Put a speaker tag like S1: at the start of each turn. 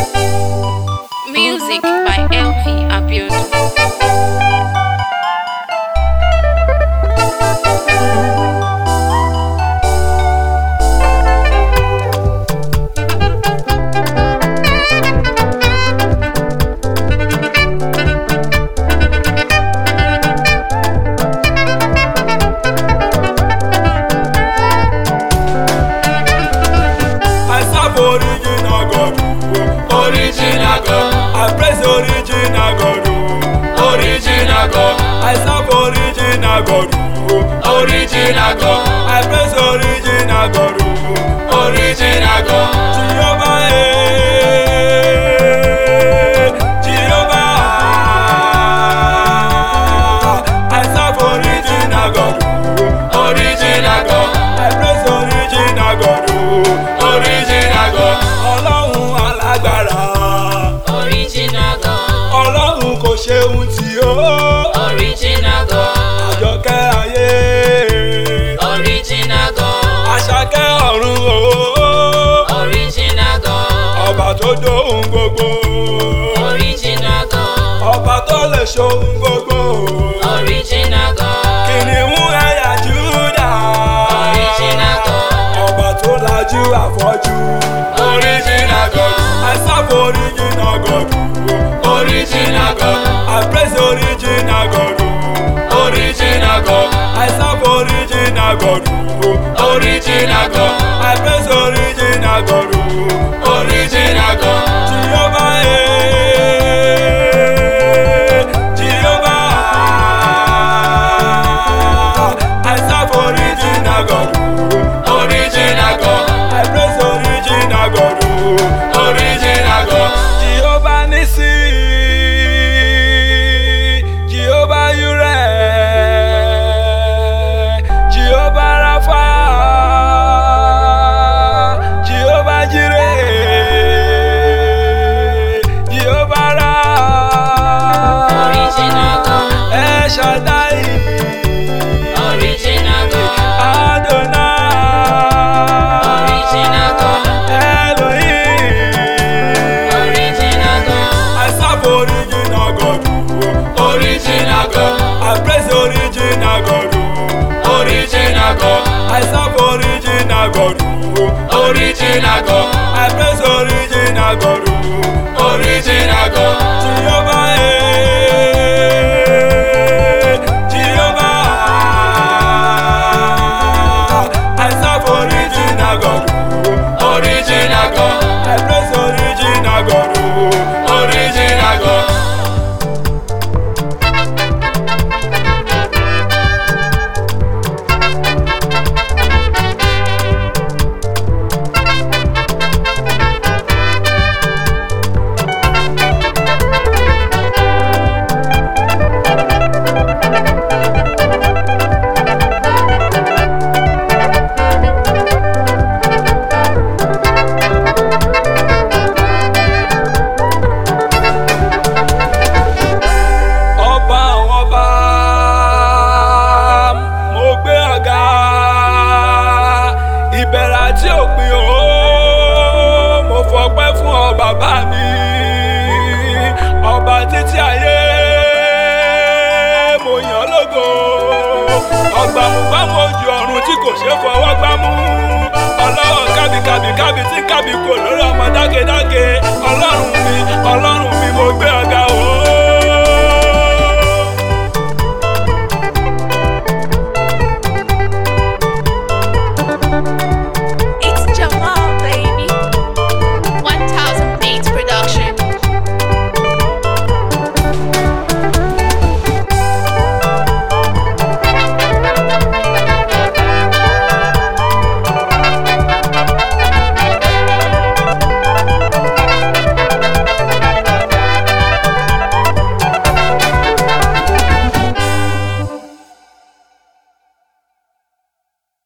S1: Music by LP Abiodun.
S2: Original God, I praise original God, original God, I serve original God, original God, I praise original God, original God, Jehovah, Jehovah, I serve original God, original God, I praise original God, original God, Ọlọ́run alágbára.
S1: Original God.
S2: Ọlọ́run kò ṣe ohun tí ó.
S1: Original God.
S2: Àjọkẹ́ ayé.
S1: Original God.
S2: Àṣàkẹ́ ọ̀run o.
S1: Original God.
S2: Ọba tó dóhun gbogbo.
S1: Original God.
S2: Ọba tó lè ṣohun gbogbo.
S1: Original God.
S2: Kìnìún ẹ̀yà Júdà.
S1: Original God.
S2: Ọba tó lajú afọ́jú. Original God. I serve original God. Original God. I praise original God. Original God. I serve original God. Original God. I praise original God. Original God. Jehovah, Jehovah. I serve original God. Original God. I praise original God. Original God. Jehovah Nissi. Jehovah Yireh. Jehovah Rapha. Jehovah Jireh. Jehovah Ra.
S1: Original God.
S2: El Shaddai.
S1: Original God.
S2: Adonai.
S1: Original God.
S2: Elohim.
S1: Original God.
S2: I serve original God. Original God. I praise original God. Original God. I serve original God. Original God. I praise original God. Original God. Jehovah, Jehovah. I serve original God. Original God. I praise original God. Original God. Ọba àwọn ọba, mo gbé ọ̀gá, ìbẹ̀rẹ̀ àti òpin o, mo fọpẹ́ fún ọ bàbá mi, ọba títí ayé, mo yàn ọ́ lógo, ọgbàmùgbàmù ojú ọ̀run tí kò ṣeé fọwọ́ gbámú, ọlọ́wọ́ kábíkábí tí kábí kò lórí.